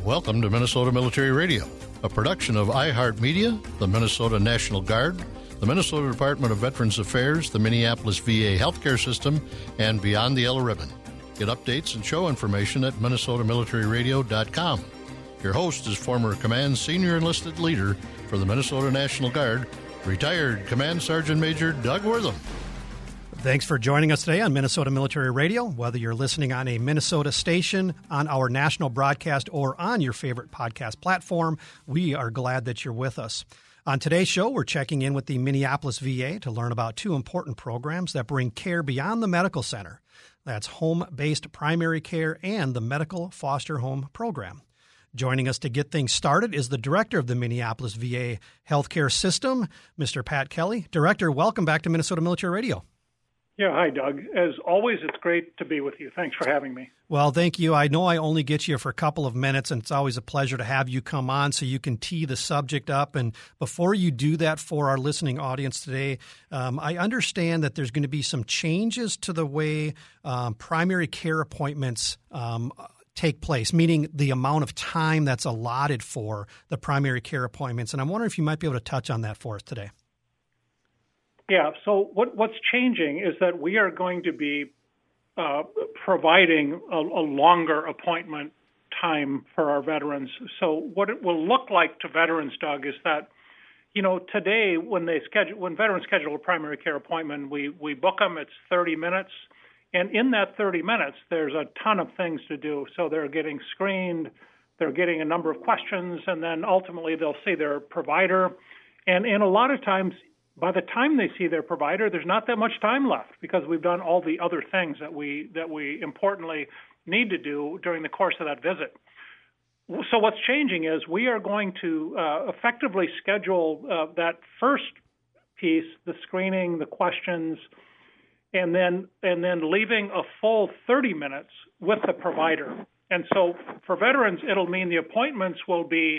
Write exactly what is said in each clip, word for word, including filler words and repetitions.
Welcome to Minnesota Military Radio, a production of iHeartMedia, the Minnesota National Guard, the Minnesota Department of Veterans Affairs, the Minneapolis V A Healthcare System, and Beyond the Yellow Ribbon. Get updates and show information at minnesota military radio dot com. Your host is former Command Senior Enlisted Leader for the Minnesota National Guard, retired Command Sergeant Major Doug Wortham. Thanks for joining us today on Minnesota Military Radio. Whether you're listening on a Minnesota station, on our national broadcast, or on your favorite podcast platform, we are glad that you're with us. On today's show, we're checking in with the Minneapolis V A to learn about two important programs that bring care beyond the medical center. That's home-based primary care and the Medical Foster Home Program. Joining us to get things started is the director of the Minneapolis V A Healthcare System, Mister Pat Kelly. Director, welcome back to Minnesota Military Radio. Yeah, hi, Doug. As always, it's great to be with you. Thanks for having me. Well, thank you. I know I only get you for a couple of minutes, and it's always a pleasure to have you come on so you can tee the subject up. And before you do that for our listening audience today, um, I understand that there's going to be some changes to the way um, primary care appointments um, take place, meaning the amount of time that's allotted for the primary care appointments. And I'm wondering if you might be able to touch on that for us today. Yeah, so what, what's changing is that we are going to be uh, providing a, a longer appointment time for our veterans. So what it will look like to veterans, Doug, is that, you know, today when they schedule, when veterans schedule a primary care appointment, we, we book them, it's thirty minutes. And in that thirty minutes, there's a ton of things to do. So they're getting screened, they're getting a number of questions, and then ultimately they'll see their provider. And, and a lot of times, by the time they see their provider, there's not that much time left because we've done all the other things that we that we importantly need to do during the course of that visit. So what's changing is we are going to uh, effectively schedule uh, that first piece, the screening, the questions, and then and then leaving a full thirty minutes with the provider. And so for veterans, it'll mean the appointments will be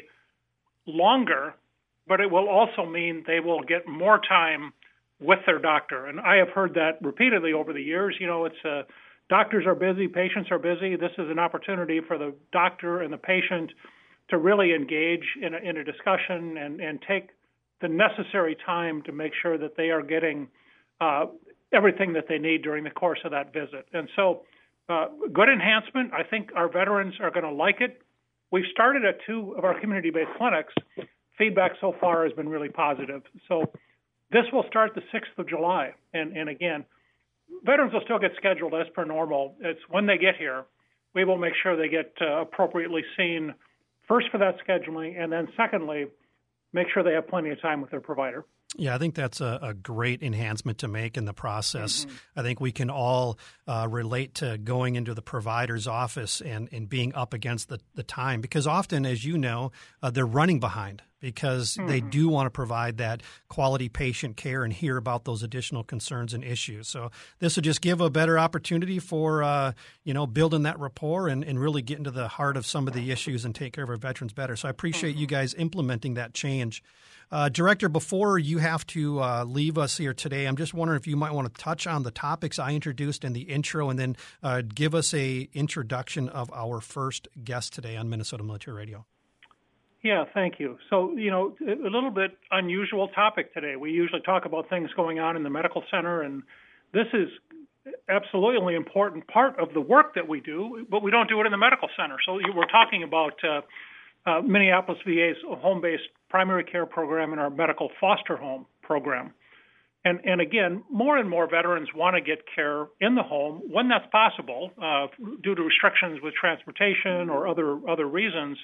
longer, but it will also mean they will get more time with their doctor. And I have heard that repeatedly over the years. You know, it's uh, doctors are busy, patients are busy. This is an opportunity for the doctor and the patient to really engage in a, in a discussion and, and take the necessary time to make sure that they are getting uh, everything that they need during the course of that visit. And so uh, good enhancement. I think our veterans are going to like it. We've started at two of our community-based clinics. Feedback so far has been really positive. So this will start the sixth of July. And, and again, veterans will still get scheduled as per normal. It's when they get here, we will make sure they get uh, appropriately seen first for that scheduling, and then secondly, make sure they have plenty of time with their provider. Yeah, I think that's a, a great enhancement to make in the process. Mm-hmm. I think we can all uh, relate to going into the provider's office and, and being up against the, the time because often, as you know, uh, they're running behind because mm-hmm. they do want to provide that quality patient care and hear about those additional concerns and issues. So this will just give a better opportunity for, uh, you know, building that rapport and, and really getting to the heart of some of the issues and take care of our veterans better. So I appreciate mm-hmm. you guys implementing that change. Uh, Director, before you have to uh, leave us here today, I'm just wondering if you might want to touch on the topics I introduced in the intro and then uh, give us a introduction of our first guest today on Minnesota Military Radio. Yeah, thank you. So, you know, a little bit unusual topic today. We usually talk about things going on in the medical center, and this is absolutely an important part of the work that we do, but we don't do it in the medical center. So we're talking about uh, uh, Minneapolis V A's home-based primary care program and our medical foster home program. And, and again, more and more veterans want to get care in the home when that's possible uh, due to restrictions with transportation or other other reasons.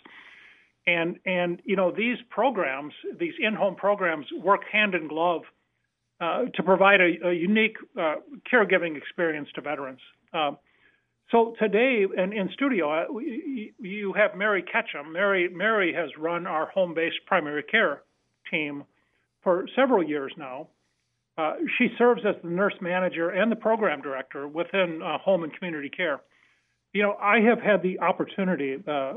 And, and you know, these programs, these in-home programs work hand in glove uh, to provide a, a unique uh, caregiving experience to veterans. Uh, so today in, in studio, uh, we, you have Mary Ketchum. Mary, Mary has run our home-based primary care team for several years now. Uh, she serves as the nurse manager and the program director within uh, home and community care. You know, I have had the opportunity uh, uh,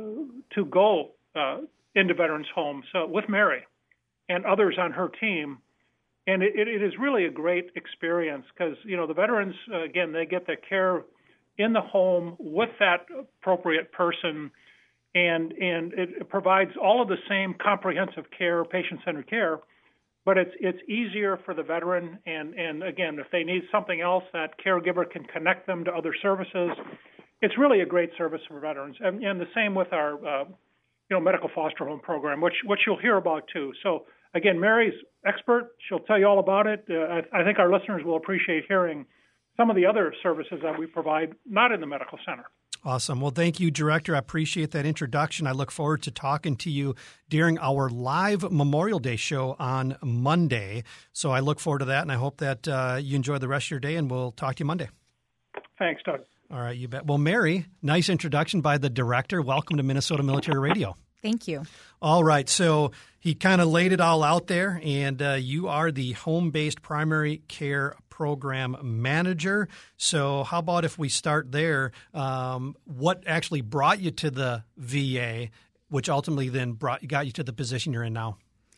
to go uh, into veterans' homes uh, with Mary and others on her team, and it, it is really a great experience because, you know, the veterans, uh, again, they get the care in the home with that appropriate person, and and it provides all of the same comprehensive care, patient-centered care, but it's it's easier for the veteran. And, and again, if they need something else, that caregiver can connect them to other services. It's really a great service for veterans. And, and the same with our uh, you know medical foster home program, which which you'll hear about too. So again, Mary's expert. She'll tell you all about it. Uh, I, I think our listeners will appreciate hearing some of the other services that we provide, not in the medical center. Awesome. Well, thank you, Director. I appreciate that introduction. I look forward to talking to you during our live Memorial Day show on Monday. So I look forward to that, and I hope that uh, you enjoy the rest of your day, and we'll talk to you Monday. Thanks, Doug. All right, you bet. Well, Mary, nice introduction by the Director. Welcome to Minnesota Military Radio. Thank you. All right. So he kind of laid it all out there, and uh, you are the home-based primary care program manager. So how about if we start there? Um, what actually brought you to the V A, which ultimately then brought got you to the position you're in now?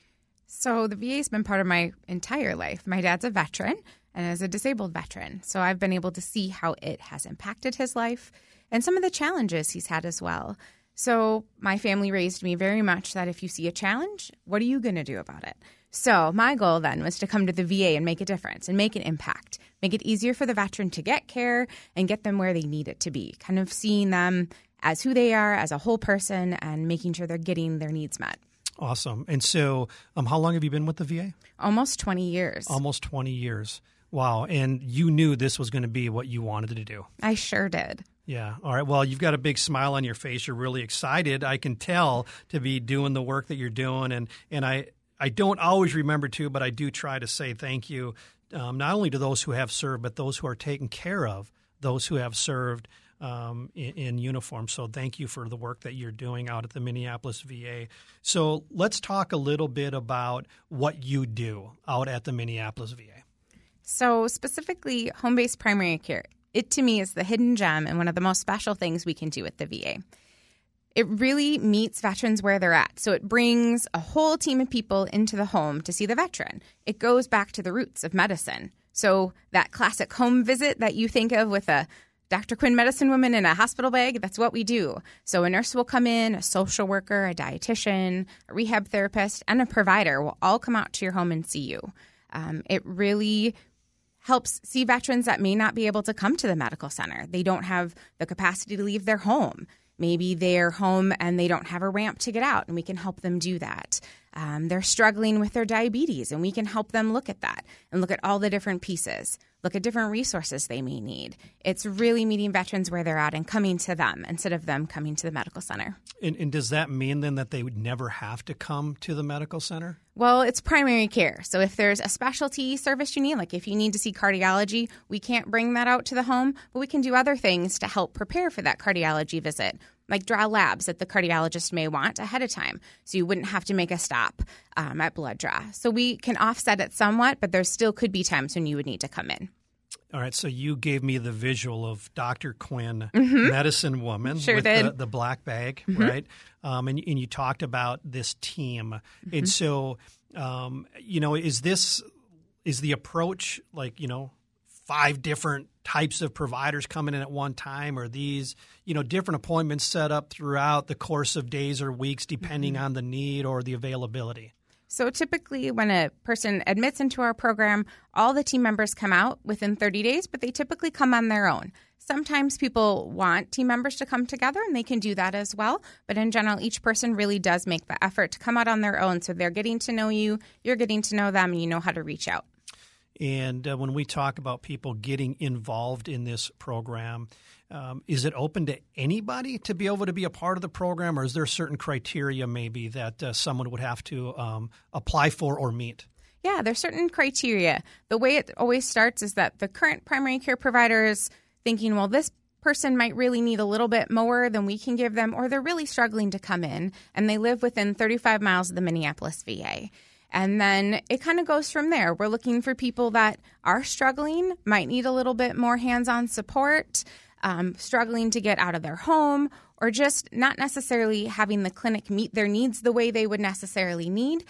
So the V A has been part of my entire life. My dad's a veteran and is a disabled veteran. So I've been able to see how it has impacted his life and some of the challenges he's had as well. So my family raised me very much that if you see a challenge, what are you going to do about it? So my goal then was to come to the V A and make a difference and make an impact, make it easier for the veteran to get care and get them where they need it to be, kind of seeing them as who they are, as a whole person, and making sure they're getting their needs met. Awesome. And so um, how long have you been with the V A? Almost twenty years. Almost twenty years. Wow. And you knew this was going to be what you wanted to do. I sure did. Yeah. All right. Well, you've got a big smile on your face. You're really excited, I can tell, to be doing the work that you're doing. And, and I, I don't always remember to, but I do try to say thank you, um, not only to those who have served, but those who are taking care of those who have served um, in, in uniform. So thank you for the work that you're doing out at the Minneapolis V A. So let's talk a little bit about what you do out at the Minneapolis V A. So specifically, home-based primary care. It, to me, is the hidden gem and one of the most special things we can do at the V A. It really meets veterans where they're at. So it brings a whole team of people into the home to see the veteran. It goes back to the roots of medicine. So that classic home visit that you think of with a Doctor Quinn medicine woman in a hospital bag, that's what we do. So a nurse will come in, a social worker, a dietitian, a rehab therapist, and a provider will all come out to your home and see you. Um, it really helps see veterans that may not be able to come to the medical center. They don't have the capacity to leave their home. Maybe they're home and they don't have a ramp to get out, and we can help them do that. Um, they're struggling with their diabetes, and we can help them look at that and look at all the different pieces, look at different resources they may need. It's really meeting veterans where they're at and coming to them instead of them coming to the medical center. And, and does that mean then that they would never have to come to the medical center? Well, it's primary care. So if there's a specialty service you need, like if you need to see cardiology, we can't bring that out to the home, but we can do other things to help prepare for that cardiology visit, like draw labs that the cardiologist may want ahead of time, so you wouldn't have to make a stop um, at blood draw. So we can offset it somewhat, but there still could be times when you would need to come in. All right, so you gave me the visual of Doctor Quinn, mm-hmm. medicine woman sure with did. The, the black bag, mm-hmm. right? Um, and, and you talked about this team. Mm-hmm. And so, um, you know, is this is the approach like, you know, five different types of providers coming in at one time, or these, you know, different appointments set up throughout the course of days or weeks, depending mm-hmm. on the need or the availability? So typically when a person admits into our program, all the team members come out within thirty days, but they typically come on their own. Sometimes people want team members to come together, and they can do that as well. But in general, each person really does make the effort to come out on their own. So they're getting to know you, you're getting to know them, and you know how to reach out. And uh, when we talk about people getting involved in this program, um, is it open to anybody to be able to be a part of the program, or is there certain criteria maybe that uh, someone would have to um, apply for or meet? Yeah, there's certain criteria. The way it always starts is that the current primary care provider is thinking, well, this person might really need a little bit more than we can give them, or they're really struggling to come in, and they live within thirty-five miles of the Minneapolis V A. And then it kind of goes from there. We're looking for people that are struggling, might need a little bit more hands-on support, um, struggling to get out of their home, or just not necessarily having the clinic meet their needs the way they would necessarily need.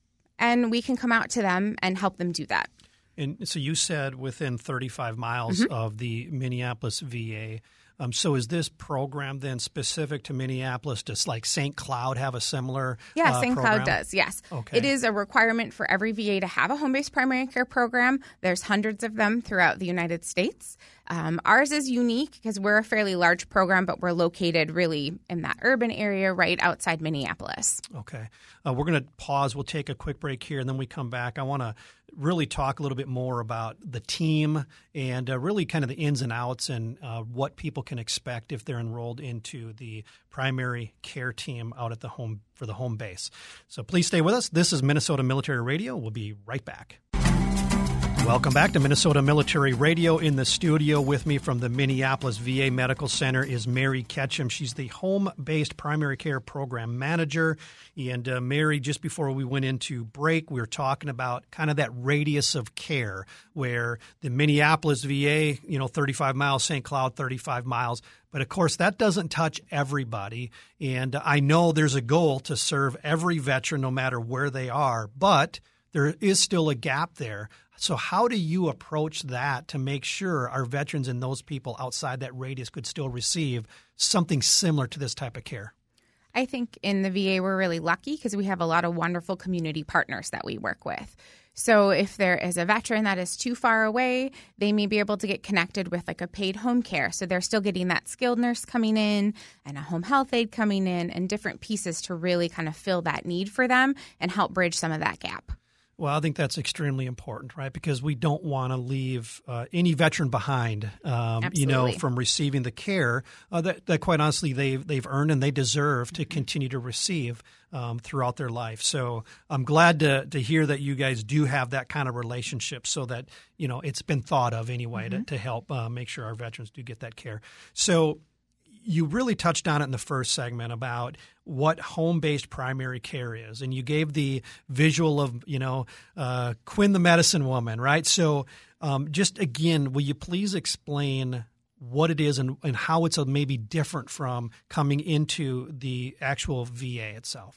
And we can come out to them and help them do that. And so you said within thirty-five miles mm-hmm. of the Minneapolis V A. Um, so is this program then specific to Minneapolis? Does like Saint Cloud have a similar Yeah, uh, Saint program? Cloud does, yes. Okay. It is a requirement for every V A to have a home-based primary care program. There's hundreds of them throughout the United States. Um, ours is unique because we're a fairly large program, but we're located really in that urban area right outside Minneapolis. Okay. Uh, we're going to pause. We'll take a quick break here, and then we come back. I want to really talk a little bit more about the team and uh, really kind of the ins and outs and uh, what people can expect if they're enrolled into the primary care team out at the home for the home base. So please stay with us. This is Minnesota Military Radio. We'll be right back. Welcome back to Minnesota Military Radio. In the studio with me from the Minneapolis V A Medical Center is Mary Ketchum. She's the home-based primary care program manager. And uh, Mary, just before we went into break, we were talking about kind of that radius of care where the Minneapolis V A, you know, thirty-five miles, Saint Cloud, thirty-five miles. But, of course, that doesn't touch everybody. And I know there's a goal to serve every veteran no matter where they are, but there is still a gap there. So how do you approach that to make sure our veterans and those people outside that radius could still receive something similar to this type of care? I think in the V A we're really lucky because we have a lot of wonderful community partners that we work with. So if there is a veteran that is too far away, they may be able to get connected with like a paid home care. So they're still getting that skilled nurse coming in and a home health aide coming in and different pieces to really kind of fill that need for them and help bridge some of that gap. Well, I think that's extremely important, right? Because we don't want to leave uh, any veteran behind, um, you know, from receiving the care uh, that, that, quite honestly, they've, they've earned and they deserve to continue to receive um, throughout their life. So I'm glad to, to hear that you guys do have that kind of relationship so that, you know, it's been thought of anyway mm-hmm. to, to help uh, make sure our veterans do get that care. So you really touched on it in the first segment about what home-based primary care is, and you gave the visual of, you know, uh, Quinn the medicine woman, right? So um, just again, will you please explain what it is and, and how it's maybe different from coming into the actual V A itself?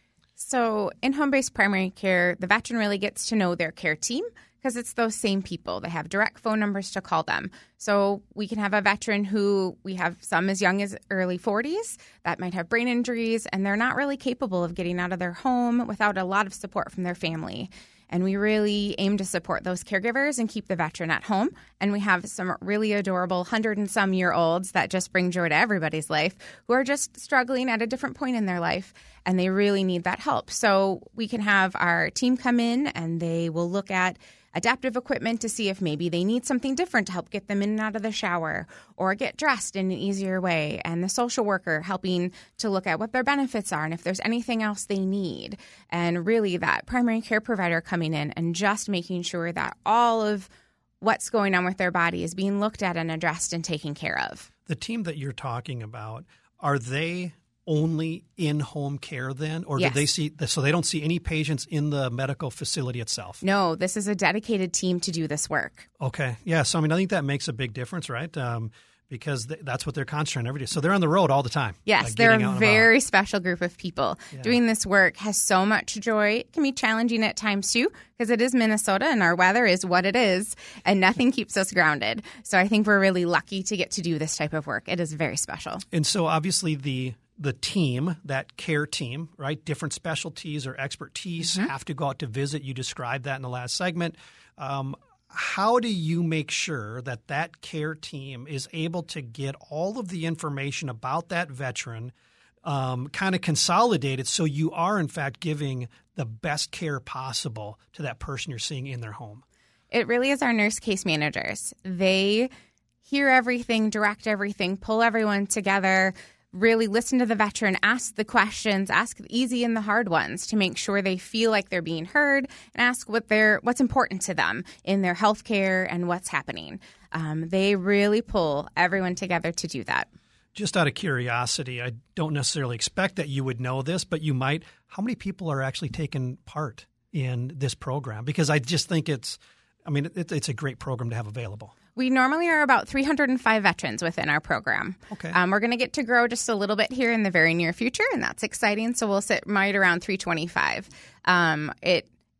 So in home-based primary care, the veteran really gets to know their care team because it's those same people. They have direct phone numbers to call them. So we can have a veteran who we have some as young as early forties that might have brain injuries, and they're not really capable of getting out of their home without a lot of support from their family. And we really aim to support those caregivers and keep the veteran at home. And we have some really adorable hundred and some year olds that just bring joy to everybody's life who are just struggling at a different point in their life, and they really need that help. So we can have our team come in and they will look at adaptive equipment to see if maybe they need something different to help get them in and out of the shower or get dressed in an easier way. And the social worker helping to look at what their benefits are and if there's anything else they need. And really that primary care provider coming in and just making sure that all of what's going on with their body is being looked at and addressed and taken care of. The team that you're talking about, are they only in-home care then? Or yes. do they see – so they don't see any patients in the medical facility itself? No, this is a dedicated team to do this work. Okay. Yeah. So, I mean, I think that makes a big difference, right? Um, because th- that's what they're concentrating every day. So they're on the road all the time. Yes, uh, they're a very special group of people. Yeah. Doing this work has so much joy. It can be challenging at times too because it is Minnesota and our weather is what it is and nothing keeps us grounded. So I think we're really lucky to get to do this type of work. It is very special. And so obviously the the team, that care team, right, different specialties or expertise mm-hmm. have to go out to visit. You described that in the last segment. Um, how do you make sure that that care team is able to get all of the information about that veteran um, kind of consolidated so you are, in fact, giving the best care possible to that person you're seeing in their home? It really is our nurse case managers. They hear everything, direct everything, pull everyone together, really listen to the veteran, ask the questions, ask the easy and the hard ones to make sure they feel like they're being heard, and ask what they're, what's important to them in their health care and what's happening. Um, they really pull everyone together to do that. Just out of curiosity, I don't necessarily expect that you would know this, but you might. How many people are actually taking part in this program? Because I just think it's, I mean, it, it's a great program to have available. We normally are about three hundred five veterans within our program. Okay. Um, we're going to get to grow just a little bit here in the very near future, and that's exciting. So we'll sit right around three twenty-five. Um, it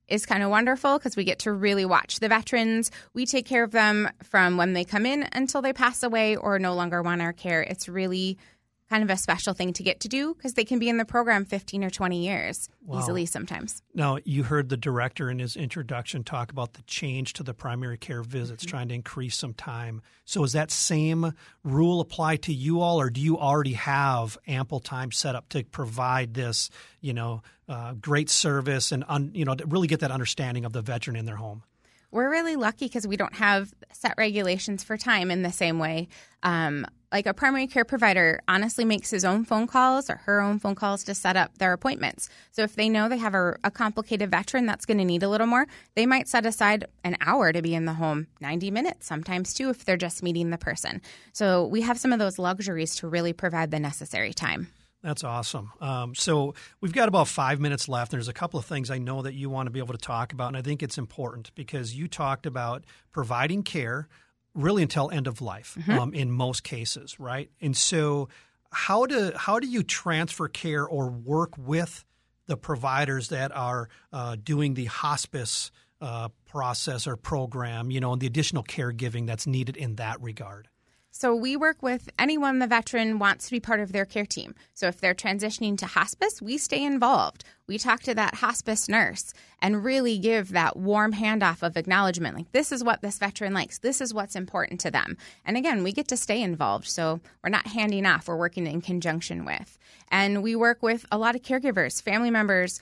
is kind of wonderful because we get to really watch the veterans. We take care of them from when they come in until they pass away or no longer want our care. It's really kind of a special thing to get to do because they can be in the program fifteen or twenty years wow. easily sometimes. Now, you heard the director in his introduction talk about the change to the primary care visits, mm-hmm. trying to increase some time. So is that same rule apply to you all, or do you already have ample time set up to provide this, you know, uh, great service and, un, you know, to really get that understanding of the veteran in their home? We're really lucky because we don't have set regulations for time in the same way. Um, like a primary care provider honestly makes his own phone calls or her own phone calls to set up their appointments. So if they know they have a, a complicated veteran that's going to need a little more, they might set aside an hour to be in the home, ninety minutes sometimes too if they're just meeting the person. So we have some of those luxuries to really provide the necessary time. That's awesome. Um, so we've got about five minutes left. There's a couple of things I know that you want to be able to talk about, and I think it's important because you talked about providing care really until end of life mm-hmm. um, in most cases, right? And so how do how do you transfer care or work with the providers that are uh, doing the hospice uh, process or program, you know, and the additional caregiving that's needed in that regard? So we work with anyone the veteran wants to be part of their care team. So if they're transitioning to hospice, we stay involved. We talk to that hospice nurse and really give that warm handoff of acknowledgement. Like, this is what this veteran likes. This is what's important to them. And again, we get to stay involved. So we're not handing off. We're working in conjunction with. And we work with a lot of caregivers, family members,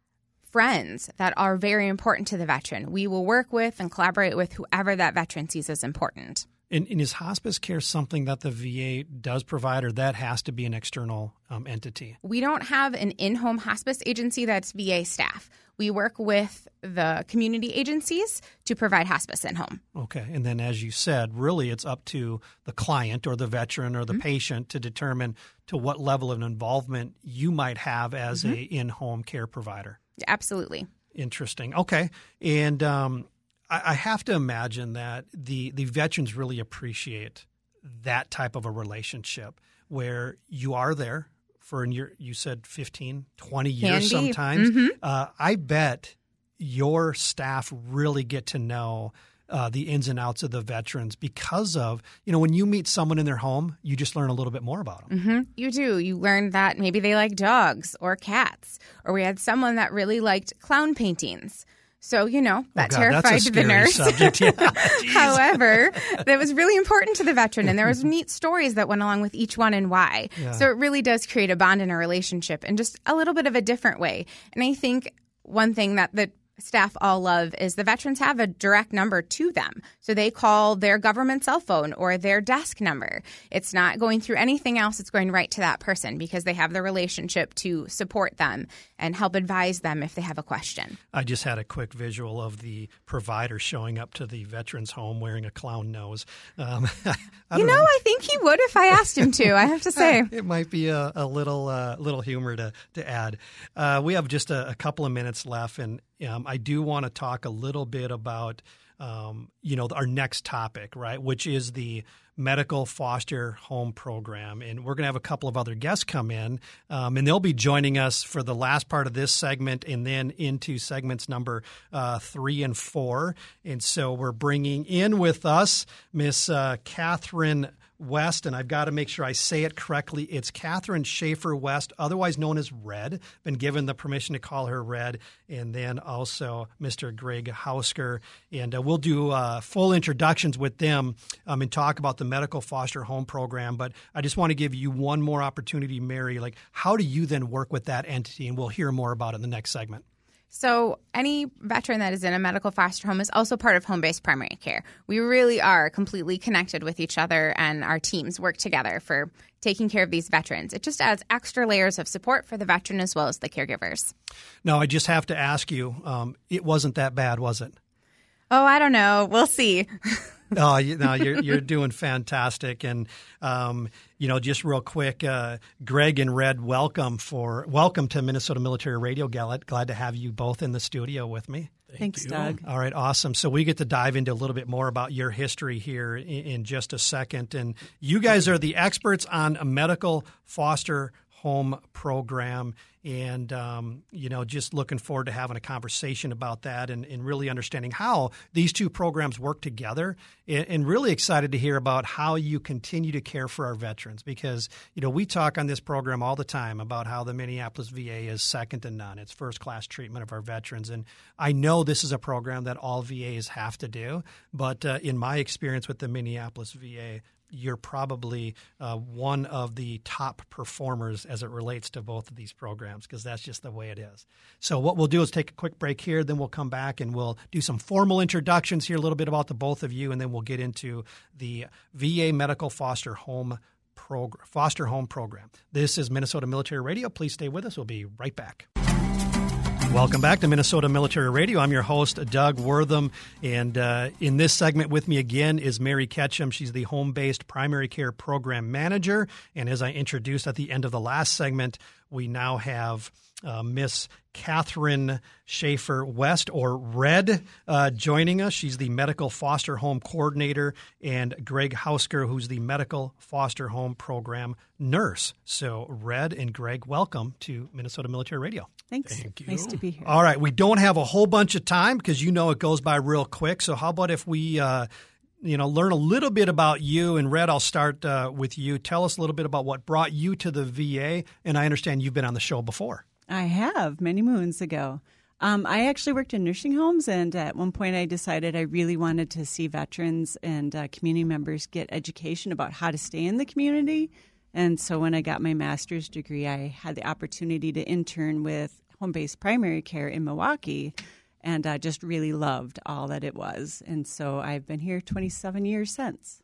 friends that are very important to the veteran. We will work with and collaborate with whoever that veteran sees as important. And, and is hospice care something that the V A does provide, or that has to be an external um, entity? We don't have an in-home hospice agency that's V A staff. We work with the community agencies to provide hospice in-home. Okay. And then, as you said, really it's up to the client or the veteran or the mm-hmm. patient to determine to what level of involvement you might have as mm-hmm. a in-home care provider. Absolutely. Interesting. Okay. And um I have to imagine that the, the veterans really appreciate that type of a relationship where you are there for, and you're, you said fifteen, twenty years Can be. sometimes. Mm-hmm. Uh, I bet your staff really get to know uh, the ins and outs of the veterans because of, you know, when you meet someone in their home, you just learn a little bit more about them. Mm-hmm. You do. You learn that maybe they like dogs or cats, or we had someone that really liked clown paintings. So, you know, that oh God, terrified that's a the nurse. Subject. Yeah. However, that was really important to the veteran, and there was neat stories that went along with each one and why. Yeah. So it really does create a bond and a relationship in just a little bit of a different way. And I think one thing that the staff all love is the veterans have a direct number to them. So they call their government cell phone or their desk number. It's not going through anything else. It's going right to that person because they have the relationship to support them and help advise them if they have a question. I just had a quick visual of the provider showing up to the veteran's home wearing a clown nose. Um, you know, know, I think he would if I asked him to, I have to say. It might be a, a little uh, little humor to, to add. Uh, we have just a, a couple of minutes left, and um, I do want to talk a little bit about, um, you know, our next topic, right, which is the medical foster home program. And we're going to have a couple of other guests come in, um, and they'll be joining us for the last part of this segment and then into segments number uh, three and four. And so we're bringing in with us Miss uh, Catherine West, and I've got to make sure I say it correctly. It's Catherine Schaefer West, otherwise known as Red. Been given the permission to call her Red. And then also Mister Greg Hausker. And uh, we'll do uh, full introductions with them um, and talk about the medical foster home program. But I just want to give you one more opportunity, Mary. Like, how do you then work with that entity? And we'll hear more about it in the next segment. So any veteran that is in a medical foster home is also part of home-based primary care. We really are completely connected with each other, and our teams work together for taking care of these veterans. It just adds extra layers of support for the veteran as well as the caregivers. No, I just have to ask you, um, it wasn't that bad, was it? Oh, I don't know. We'll see. Oh, you, no, you're you're doing fantastic, and um, you know, just real quick, uh, Greg and Red, welcome for welcome to Minnesota Military Radio. Glad glad to have you both in the studio with me. Thank Thanks, you. Doug. All right, awesome. So we get to dive into a little bit more about your history here in, in just a second, and you guys are the experts on a medical foster home program. And, um, you know, just looking forward to having a conversation about that and, and really understanding how these two programs work together, and, and really excited to hear about how you continue to care for our veterans, because, you know, we talk on this program all the time about how the Minneapolis V A is second to none. It's first-class treatment of our veterans. And I know this is a program that all V As have to do, but uh, in my experience with the Minneapolis V A, you're probably uh, one of the top performers as it relates to both of these programs, because that's just the way it is. So what we'll do is take a quick break here, then we'll come back and we'll do some formal introductions here, a little bit about the both of you, and then we'll get into the V A Medical Foster Home Program, Foster Home Program. This is Minnesota Military Radio. Please stay with us. We'll be right back. Welcome back to Minnesota Military Radio. I'm your host, Doug Wortham, and uh, in this segment with me again is Mary Ketchum. She's the home-based primary care program manager, and as I introduced at the end of the last segment, we now have uh, Miss Catherine Schaefer West, or Red, uh, joining us. She's the medical foster home coordinator, and Greg Hausker, who's the medical foster home program nurse. So, Red and Greg, welcome to Minnesota Military Radio. Thanks. Thank you. Nice to be here. All right. We don't have a whole bunch of time because you know it goes by real quick. So how about if we, uh, you know, learn a little bit about you? And Red, I'll start uh, with you. Tell us a little bit about what brought you to the V A. And I understand you've been on the show before. I have, many moons ago. Um, I actually worked in nursing homes, and at one point I decided I really wanted to see veterans and uh, community members get education about how to stay in the community. And so when I got my master's degree, I had the opportunity to intern with home-based primary care in Milwaukee, and I uh, just really loved all that it was. And so I've been here twenty-seven years since.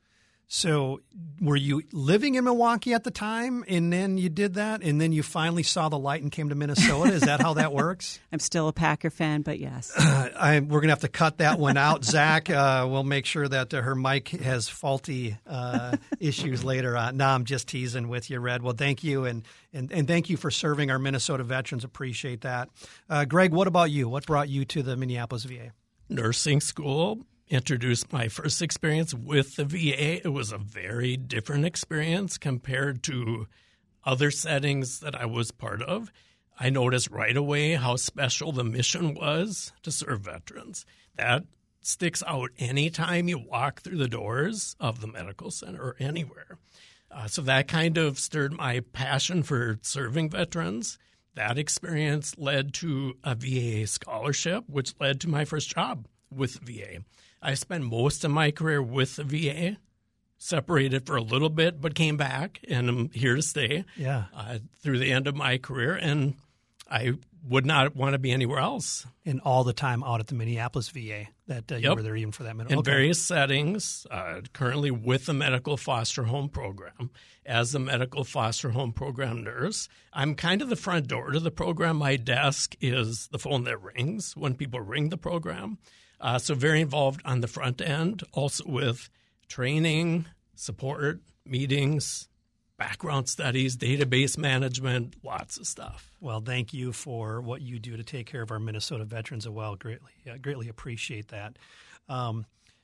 So were you living in Milwaukee at the time, and then you did that, and then you finally saw the light and came to Minnesota? Is that how that works? I'm still a Packer fan, but yes. Uh, I, we're going to have to cut that one out. Zach, uh, we'll make sure that uh, her mic has faulty uh, issues later on. No, I'm just teasing with you, Red. Well, thank you, and, and, and thank you for serving our Minnesota veterans. Appreciate that. Uh, Greg, what about you? What brought you to the Minneapolis V A? Nursing school. Introduced my first experience with the V A. It was a very different experience compared to other settings that I was part of. I noticed right away how special the mission was to serve veterans. That sticks out anytime you walk through the doors of the medical center or anywhere. Uh, so that kind of stirred my passion for serving veterans. That experience led to a V A scholarship, which led to my first job with the V A. I spent most of my career with the V A, separated for a little bit, but came back, and I'm here to stay yeah. uh, through the end of my career, and I would not want to be anywhere else. And all the time out at the Minneapolis V A that uh, you yep. were there even for that minute. In okay. various settings, uh, currently with the medical foster home program. As the medical foster home program nurse, I'm kind of the front door to the program. My desk is the phone that rings when people ring the program. Uh, so very involved on the front end, also with training, support, meetings, background studies, database management, lots of stuff. Well, thank you for what you do to take care of our Minnesota veterans as well. Greatly, uh, greatly appreciate that. Um,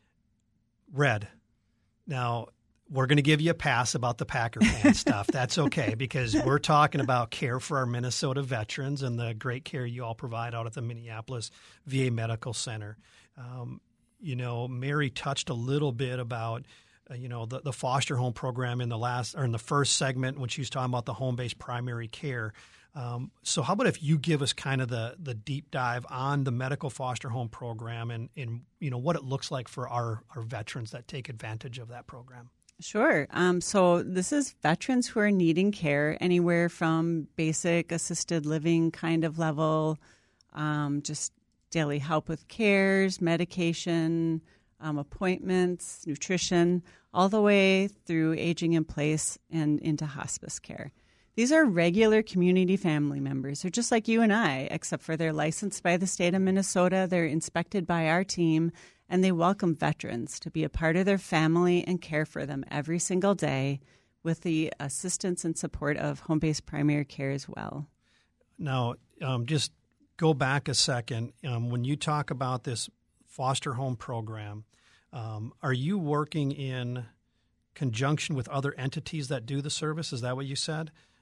Red, now we're going to give you a pass about the Packer fan stuff. That's okay, because we're talking about care for our Minnesota veterans and the great care you all provide out at the Minneapolis V A Medical Center. Um, you know, Mary touched a little bit about, uh, you know, the, the foster home program in the last or in the first segment when she was talking about the home-based primary care. Um, so how about if you give us kind of the, the deep dive on the medical foster home program and, and you know, what it looks like for our, our veterans that take advantage of that program? Sure. Um, so this is veterans who are needing care anywhere from basic assisted living kind of level, um, just daily help with cares, medication, um, appointments, nutrition, all the way through aging in place and into hospice care. These are regular community family members. They're just like you and I, except for they're licensed by the state of Minnesota. They're inspected by our team, and they welcome veterans to be a part of their family and care for them every single day with the assistance and support of home-based primary care as well. Now, um, just go back a second. Um, when you talk about this foster home program, um, are you working in conjunction with other entities that do the service? Is that what you said?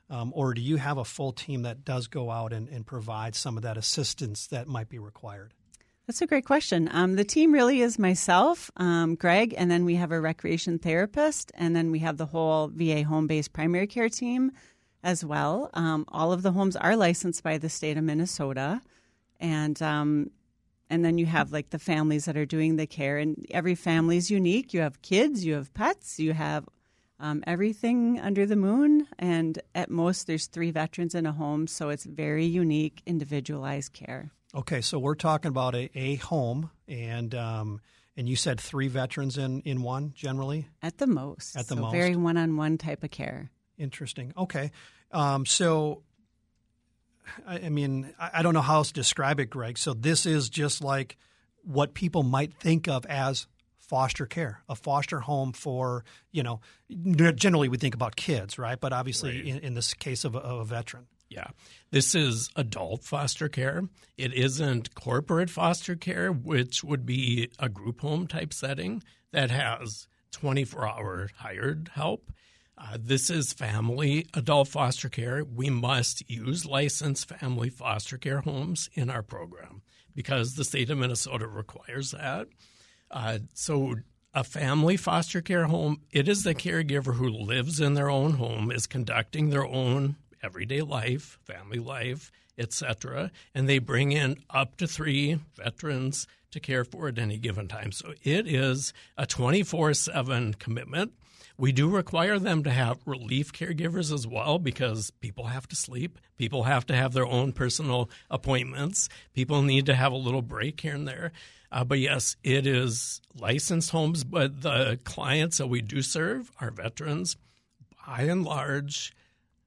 Um, or do you have a full team that does go out and, and provide some of that assistance that might be required? That's a great question. Um, the team really is myself, um, Greg, and then we have a recreation therapist, and then we have the whole V A home-based primary care team as well. Um, all of the homes are licensed by the state of Minnesota, and um, and then you have like the families that are doing the care, and every family is unique. You have kids, you have pets, you have um, everything under the moon, and at most there's three veterans in a home, so it's very unique, individualized care. Okay, so we're talking about a, a home, and um, and you said three veterans in, in one generally? At the most. At the so most. Very one-on-one type of care. Interesting. Okay. Um, so, I, I mean, I, I don't know how else to describe it, Greg. So this is just like what people might think of as foster care, a foster home for, you know, generally we think about kids, right? But obviously Right. in, in this case of a, of a veteran. Yeah. This is adult foster care. It isn't corporate foster care, which would be a group home type setting that has twenty-four hour hired help. Uh, this is family adult foster care. We must use licensed family foster care homes in our program because the state of Minnesota requires that. Uh, so a family foster care home, it is the caregiver who lives in their own home, is conducting their own everyday life, family life, et cetera, and they bring in up to three veterans to care for at any given time. So it is a twenty-four seven commitment. We do require them to have relief caregivers as well because people have to sleep. People have to have their own personal appointments. People need to have a little break here and there. Uh, but yes, it is licensed homes, but the clients that we do serve are veterans. By and large,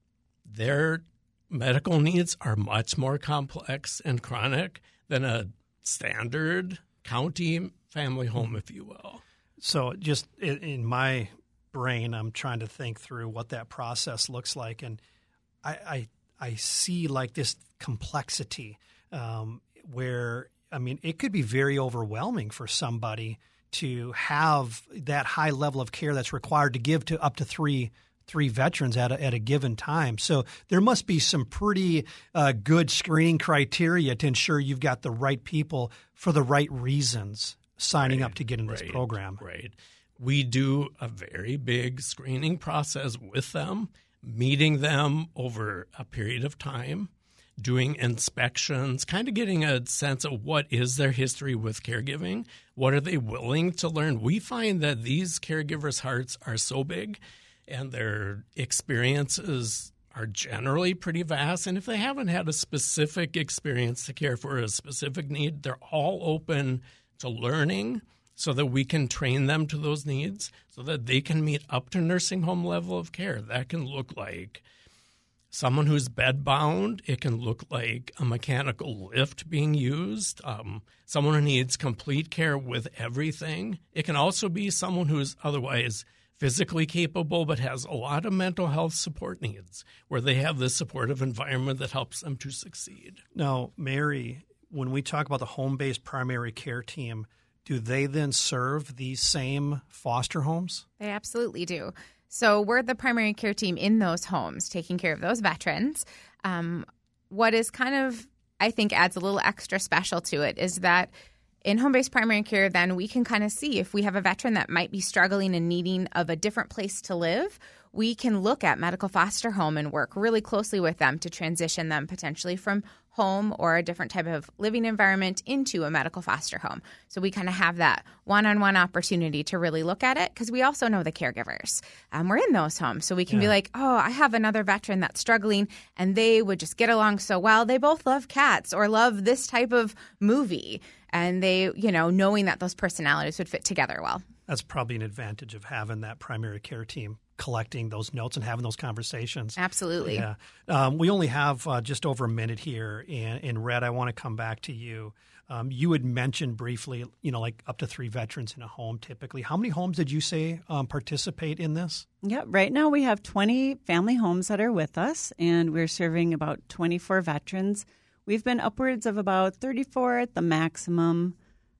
their medical needs are much more complex and chronic than a standard county family home, if you will. So just in, in my brain, I'm trying to think through what that process looks like. And I, I, I see like this complexity um, where, I mean, it could be very overwhelming for somebody to have that high level of care that's required to give to up to three three veterans at a, at a given time. So there must be some pretty uh, good screening criteria to ensure you've got the right people for the right reasons signing Right, up to get in right, this program. Right. We do a very big screening process with them, meeting them over a period of time, doing inspections, kind of getting a sense of what is their history with caregiving, what are they willing to learn. We find that these caregivers' hearts are so big and their experiences are generally pretty vast. And if they haven't had a specific experience to care for a specific need, they're all open to learning so that we can train them to those needs so that they can meet up to nursing home level of care. That can look like someone who's bedbound. It can look like a mechanical lift being used, um, someone who needs complete care with everything. It can also be someone who's otherwise physically capable but has a lot of mental health support needs where they have this supportive environment that helps them to succeed. Now, Mary, when we talk about the home-based primary care team, do they then serve these same foster homes? They absolutely do. So we're the primary care team in those homes, taking care of those veterans. Um, what is kind of, I think, adds a little extra special to it is that in home-based primary care, then we can kind of see if we have a veteran that might be struggling and needing of a different place to live, we can look at medical foster home and work really closely with them to transition them potentially from home or a different type of living environment into a medical foster home. So we kind of have that one-on-one opportunity to really look at it because we also know the caregivers. Um, we're in those homes, so we can Yeah. be like, oh, I have another veteran that's struggling and they would just get along so well. They both love cats or love this type of movie. And they, you know, knowing that those personalities would fit together well. That's probably an advantage of having that primary care team collecting those notes and having those conversations. Absolutely. Yeah. Um, we only have uh, just over a minute here. And, and Red, I want to come back to you. Um, you had mentioned briefly, you know, like up to three veterans in a home typically. How many homes did you say um, participate in this? Yeah, right now we have twenty family homes that are with us, and we're serving about twenty-four veterans. We've been upwards of about thirty-four at the maximum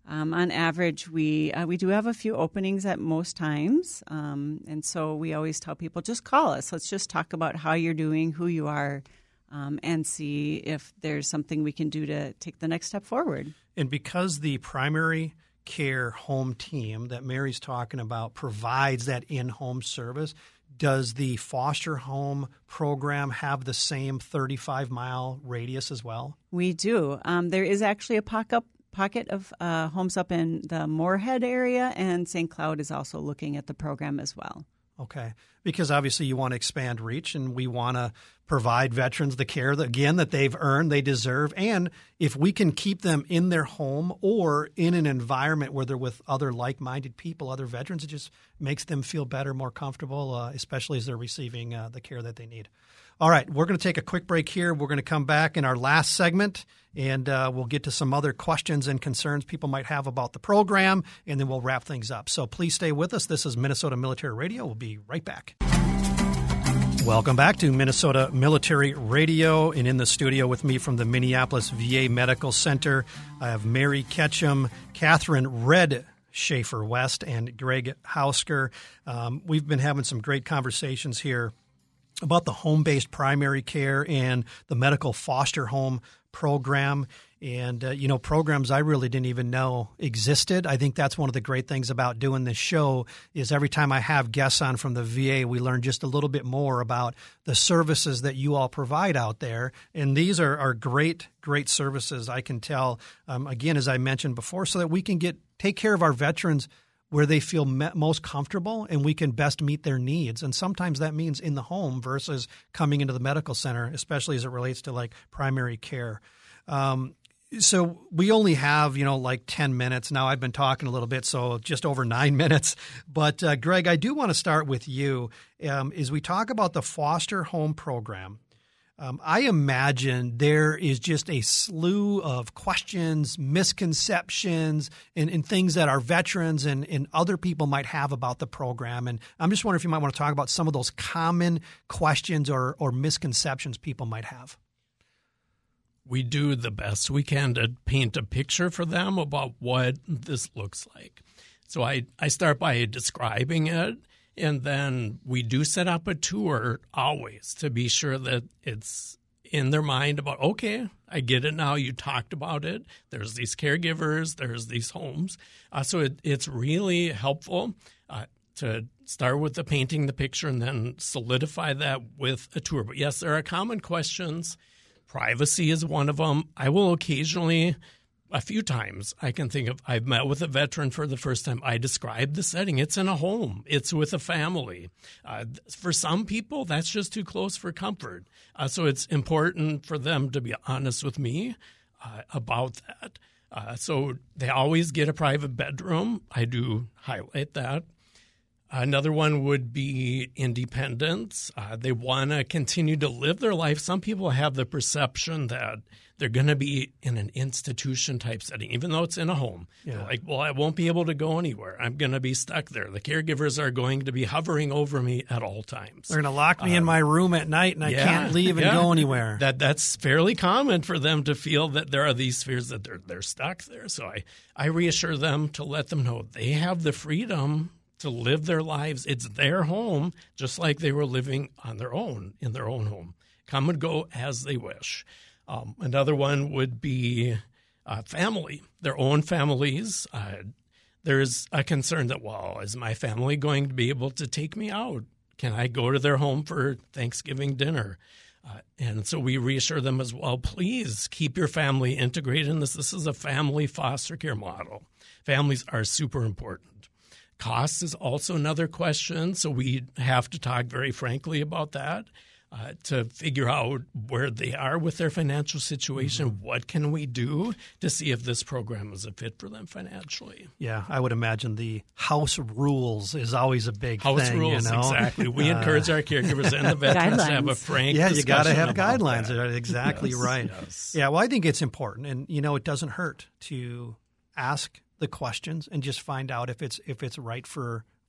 Um, on average, we uh, we do have a few openings at most times, um, and so we always tell people, just call us. Let's just talk about how you're doing, who you are, um, and see if there's something we can do to take the next step forward. And because the primary care home team that Mary's talking about provides that in-home service, does the foster home program have the same thirty-five mile radius as well? We do. Um, there is actually a pocket pocket of uh, homes up in the Moorhead area, and Saint Cloud is also looking at the program as well. Okay, because obviously you want to expand reach, and we want to provide veterans the care that, again, that they've earned, they deserve, and if we can keep them in their home or in an environment where they're with other like-minded people, other veterans, it just makes them feel better, more comfortable, uh, especially as they're receiving uh, the care that they need. All right, we're going to take a quick break here. We're going to come back in our last segment, and uh, we'll get to some other questions and concerns people might have about the program, and then we'll wrap things up. So please stay with us. This is Minnesota Military Radio. We'll be right back. Welcome back to Minnesota Military Radio, and in the studio with me from the Minneapolis V A Medical Center, I have Mary Ketchum, Catherine Red Schaefer West, and Greg Hausker. Um, we've been having some great conversations here about the home-based primary care and the medical foster home program. And, uh, you know, programs I really didn't even know existed. I think that's one of the great things about doing this show is every time I have guests on from the V A, we learn just a little bit more about the services that you all provide out there. And these are, are great, great services, I can tell, um, again, as I mentioned before, so that we can get take care of our veterans where they feel me- most comfortable and we can best meet their needs. And sometimes that means in the home versus coming into the medical center, especially as it relates to like primary care. Um, so we only have, you know, like ten minutes. Now I've been talking a little bit, so just over nine minutes. But uh, Greg, I do want to start with you. Um, as we talk about the foster home program, Um, I imagine there is just a slew of questions, misconceptions, and, and things that our veterans and, and other people might have about the program. And I'm just wondering if you might want to talk about some of those common questions or, or misconceptions people might have. We do the best we can to paint a picture for them about what this looks like. So I, I start by describing it. And then we do set up a tour always to be sure that it's in their mind about, okay, I get it now. You talked about it. There's these caregivers. There's these homes. Uh, so it, it's really helpful uh, to start with the painting the picture and then solidify that with a tour. But, yes, there are common questions. Privacy is one of them. I will occasionally – a few times I can think of, I've met with a veteran for the first time. I described the setting. It's in a home. It's with a family. Uh, for some people, that's just too close for comfort. Uh, so it's important for them to be honest with me uh, about that. Uh, so they always get a private bedroom. I do highlight that. Another one would be independence. Uh, they want to continue to live their life. Some people have the perception that they're going to be in an institution type setting, even though it's in a home. Yeah. Like, well, I won't be able to go anywhere. I'm going to be stuck there. The caregivers are going to be hovering over me at all times. They're going to lock me um, in my room at night and I yeah, can't leave and yeah. go anywhere. That That's fairly common for them to feel that there are these fears that they're, they're stuck there. So I, I reassure them to let them know they have the freedom to live their lives. It's their home, just like they were living on their own, in their own home. Come and go as they wish. Um, another one would be uh, family, their own families. Uh, there's a concern that, well, is my family going to be able to take me out? Can I go to their home for Thanksgiving dinner? Uh, and so we reassure them as well, please keep your family integrated in this. This is a family foster care model. Families are super important. Cost is also another question, so we have to talk very frankly about that. Uh, to figure out where they are with their financial situation. Mm-hmm. What can we do to see if this program is a fit for them financially? Yeah, I would imagine the house rules is always a big house thing. rules, you know? Exactly. We uh, encourage our caregivers and the veterans to have a frank Yeah, you got to have about guidelines. That. Exactly yes, right. Yes. Yeah, well, I think it's important. And, you know, it doesn't hurt to ask the questions and just find out if it's if it's right for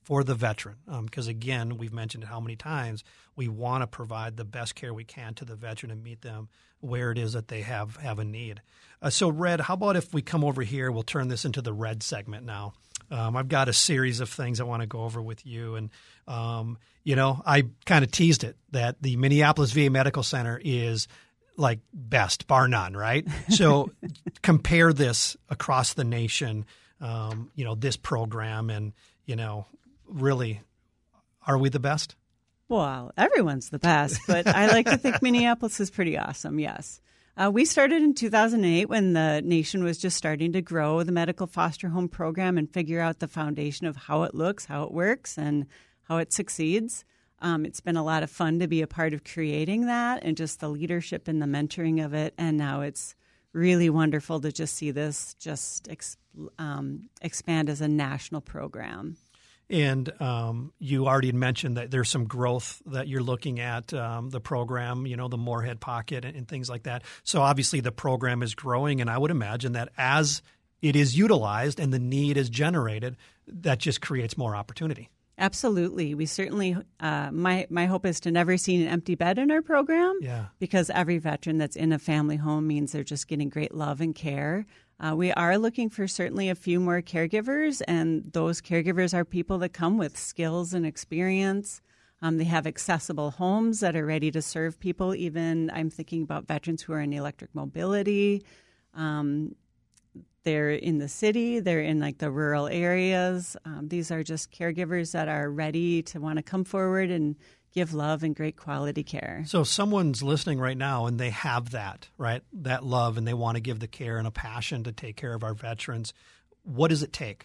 for the veteran. Because, um, again, we've mentioned it how many times, we want to provide the best care we can to the veteran and meet them where it is that they have, have a need. Uh, so, Red, how about if we come over here, we'll turn this into the Red segment now. Um, I've got a series of things I want to go over with you. And, um, you know, I kind of teased it that the Minneapolis V A Medical Center is like best, bar none, right? So compare this across the nation, um, you know, this program and, you know, really, are we the best? Well, everyone's the best, but I like to think Minneapolis is pretty awesome, yes. Uh, we started in two thousand eight when the nation was just starting to grow the medical foster home program and figure out the foundation of how it looks, how it works, and how it succeeds. Um, it's been a lot of fun to be a part of creating that and just the leadership and the mentoring of it. And now it's really wonderful to just see this just ex- um, expand as a national program. And um, you already mentioned that there's some growth that you're looking at, um, the program, you know, the Moorhead Pocket and, and things like that. So obviously the program is growing, and I would imagine that as it is utilized and the need is generated, that just creates more opportunity. Absolutely. We certainly, uh, my, my hope is to never see an empty bed in our program, yeah. because every veteran that's in a family home means they're just getting great love and care. Uh, we are looking for certainly a few more caregivers, and those caregivers are people that come with skills and experience. Um, they have accessible homes that are ready to serve people. Even I'm thinking about veterans who are in electric mobility. Um, they're in the city. They're in like the rural areas. Um, these are just caregivers that are ready to want to come forward and give love and great quality care. So if someone's listening right now and they have that, right, that love, and they want to give the care and a passion to take care of our veterans, what does it take?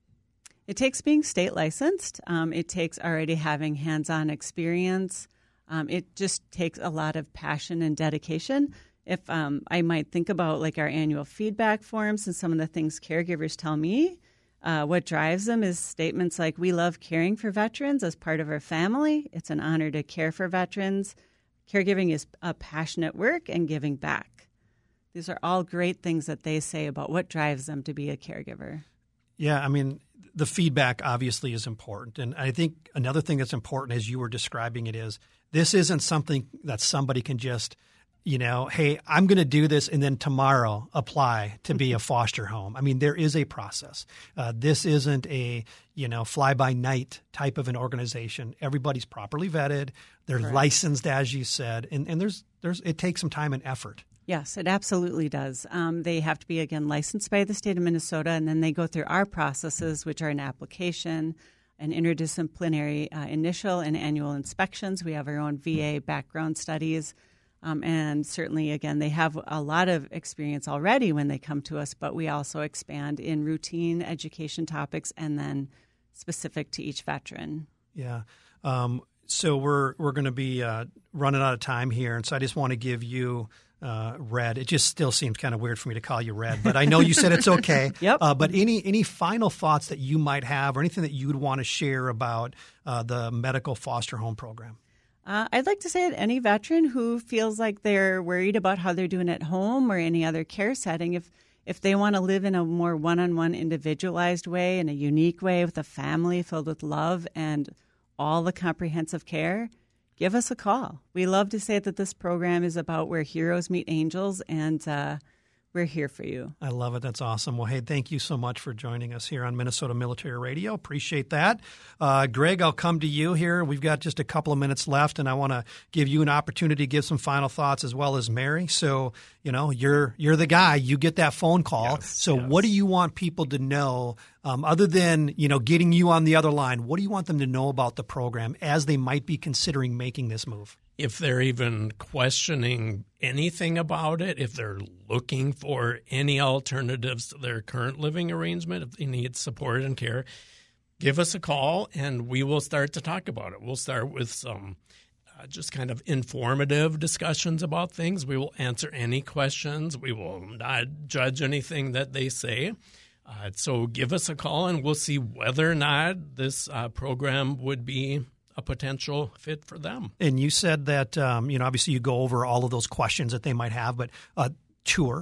It takes being state licensed. Um, it takes already having hands-on experience. Um, it just takes a lot of passion and dedication. If um, I might think about like our annual feedback forms and some of the things caregivers tell me, Uh, what drives them is statements like, we love caring for veterans as part of our family. It's an honor to care for veterans. Caregiving is a passionate work and giving back. These are all great things that they say about what drives them to be a caregiver. Yeah, I mean, the feedback obviously is important. And I think another thing that's important as you were describing it is this isn't something that somebody can just, you know, hey, I'm going to do this and then tomorrow apply to be a foster home. I mean, there is a process. Uh, this isn't a, you know, fly-by-night type of an organization. Everybody's properly vetted. They're Correct. licensed, as you said, and, and there's there's it takes some time and effort. Yes, it absolutely does. Um, they have to be, again, licensed by the state of Minnesota, and then they go through our processes, which are an application, an interdisciplinary uh, initial and annual inspections. We have our own V A background studies. Um, and certainly, again, they have a lot of experience already when they come to us, but we also expand in routine education topics and then specific to each veteran. Yeah. Um, so we're we're going to be uh, running out of time here, and so I just want to give you uh, Red. It just still seems kind of weird for me to call you Red, but I know you said it's okay. Yep. Uh, but any any final thoughts that you might have or anything that you'd want to share about uh, the medical foster home program? Uh, I'd like to say that any veteran who feels like they're worried about how they're doing at home or any other care setting, if if they want to live in a more one-on-one individualized way, in a unique way with a family filled with love and all the comprehensive care, give us a call. We love to say that this program is about where heroes meet angels, and uh, we're here for you. I love it. That's awesome. Well, hey, thank you so much for joining us here on Minnesota Military Radio. Appreciate that. Uh, Greg, I'll come to you here. We've got just a couple of minutes left, and I want to give you an opportunity to give some final thoughts as well as Mary. So, you know, you're you're the guy. You get that phone call. Yes, so yes. What do you want people to know, um, other than, you know, getting you on the other line? What do you want them to know about the program as they might be considering making this move? If they're even questioning anything about it, if they're looking for any alternatives to their current living arrangement, if they need support and care, give us a call and we will start to talk about it. We'll start with some uh, just kind of informative discussions about things. We will answer any questions. We will not judge anything that they say. Uh, so give us a call and we'll see whether or not this uh, program would be a potential fit for them. And you said that, um, you know, obviously you go over all of those questions that they might have, but uh, tour.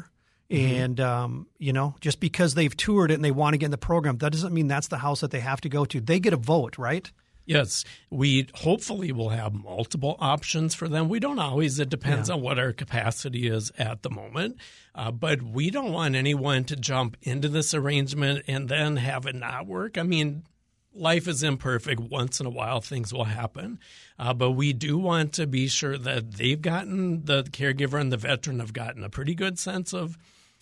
And, um, you know, just because they've toured it and they want to get in the program, that doesn't mean that's the house that they have to go to. They get a vote, right? Yes. We hopefully will have multiple options for them. We don't always. It depends yeah. on what our capacity is at the moment. Uh, but we don't want anyone to jump into this arrangement and then have it not work. I mean, life is imperfect. Once in a while, things will happen. Uh, but we do want to be sure that they've gotten, the caregiver and the veteran have gotten a pretty good sense of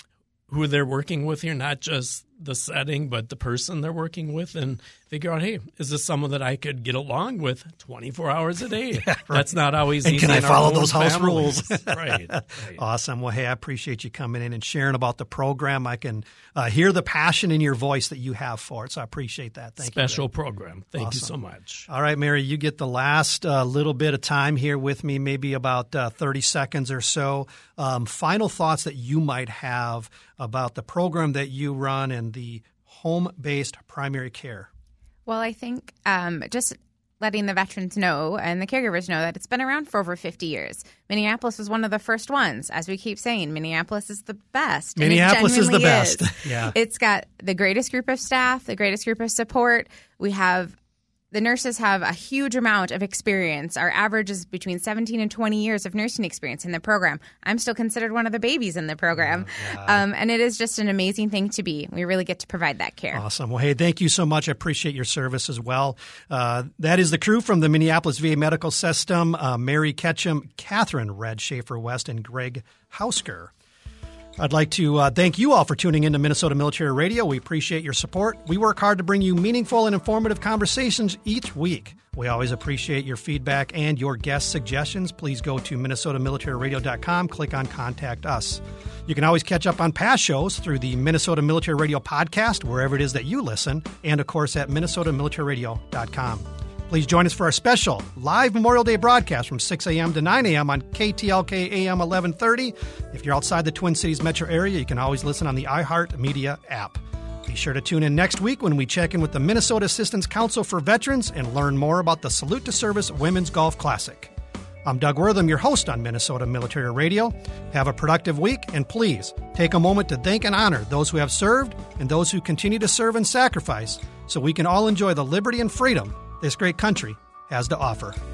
who they're working with here, not just the setting, but the person they're working with, and figure out, hey, is this someone that I could get along with twenty-four hours a day? Yeah, right. That's not always and easy. And can I follow those families. house rules? right, right. Awesome. Well, hey, I appreciate you coming in and sharing about the program. I can uh, hear the passion in your voice that you have for it, so I appreciate that. Thank Special you. Special program. Thank awesome. you so much. All right, Mary, you get the last uh, little bit of time here with me, maybe about uh, thirty seconds or so. Um, final thoughts that you might have about the program that you run and the home-based primary care. Well, I think um, just letting the veterans know and the caregivers know that it's been around for over fifty years. Minneapolis was one of the first ones. As we keep saying, Minneapolis is the best. Minneapolis is the best. Is. Yeah. It's got the greatest group of staff, the greatest group of support. We have the nurses have a huge amount of experience. Our average is between seventeen and twenty years of nursing experience in the program. I'm still considered one of the babies in the program. Oh, yeah. um, and it is just an amazing thing to be. We really get to provide that care. Awesome. Well, hey, thank you so much. I appreciate your service as well. Uh, that is the crew from the Minneapolis V A Medical System, uh, Mary Ketchum, Catherine Red Schaefer West, and Greg Hausker. I'd like to uh, thank you all for tuning in to Minnesota Military Radio. We appreciate your support. We work hard to bring you meaningful and informative conversations each week. We always appreciate your feedback and your guest suggestions. Please go to minnesota military radio dot com, click on Contact Us. You can always catch up on past shows through the Minnesota Military Radio podcast, wherever it is that you listen, and of course at minnesota military radio dot com. Please join us for our special live Memorial Day broadcast from six a.m. to nine a.m. on K T L K A M eleven thirty. If you're outside the Twin Cities metro area, you can always listen on the iHeartMedia app. Be sure to tune in next week when we check in with the Minnesota Assistance Council for Veterans and learn more about the Salute to Service Women's Golf Classic. I'm Doug Wortham, your host on Minnesota Military Radio. Have a productive week, and please take a moment to thank and honor those who have served and those who continue to serve and sacrifice so we can all enjoy the liberty and freedom this great country has to offer.